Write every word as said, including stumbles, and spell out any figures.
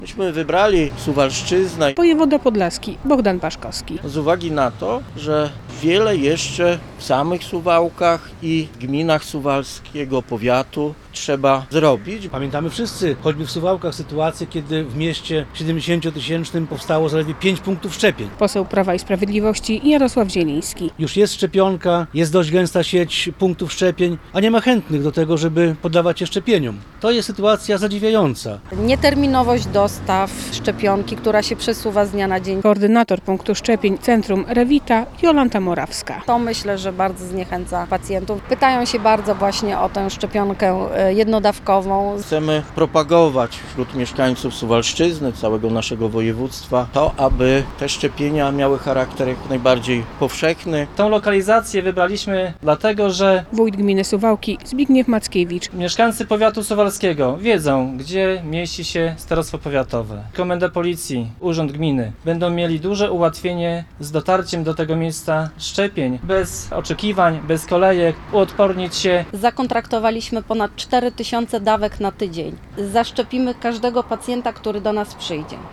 Myśmy wybrali Suwalszczyznę Wojewoda podlaski Bogdan Paszkowski. z uwagi na to, że wiele jeszcze w samych Suwałkach i gminach suwalskiego powiatu trzeba zrobić. Pamiętamy wszyscy, choćby w Suwałkach, sytuację, kiedy w mieście siedemdziesięciotysięcznym powstało zaledwie pięć punktów szczepień. Poseł Prawa i Sprawiedliwości Jarosław Zieliński. Już jest szczepionka, jest dość gęsta sieć punktów szczepień, a nie ma chętnych do tego, żeby poddawać je szczepieniom. To jest sytuacja zadziwiająca. Nieterminowość dostaw szczepionki, która się przesuwa z dnia na dzień. Koordynator punktu szczepień Centrum Rewita Jolanta Morawska. To myślę, że bardzo zniechęca pacjentów. Pytają się bardzo właśnie o tę szczepionkę jednodawkową. Chcemy propagować wśród mieszkańców Suwalszczyzny, całego naszego województwa, to, aby te szczepienia miały charakter jak najbardziej powszechny. Tą lokalizację wybraliśmy dlatego, że Wójt gminy Suwałki Zbigniew Mackiewicz. mieszkańcy powiatu suwalskiego wiedzą, gdzie mieści się starostwo powiatowe. Komenda policji, urząd gminy będą mieli duże ułatwienie z dotarciem do tego miejsca szczepień. Bez oczekiwań, bez kolejek, uodpornić się. Zakontraktowaliśmy ponad cztery tysiące dawek na tydzień. Zaszczepimy każdego pacjenta, który do nas przyjdzie.